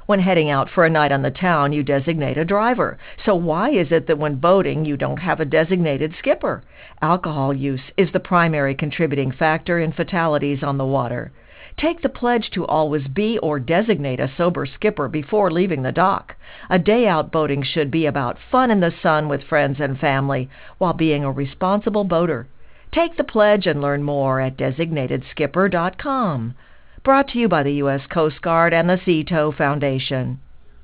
When heading out for a night on the town, you designate a driver. So why is it that when boating, you don't have a designated skipper? Alcohol use is the primary contributing factor in fatalities on the water. Take the pledge to always be or designate a sober skipper before leaving the dock. A day out boating should be about fun in the sun with friends and family while being a responsible boater. Take the pledge and learn more at designatedskipper.com. Brought to you by the U.S. Coast Guard and the Sea Tow Foundation.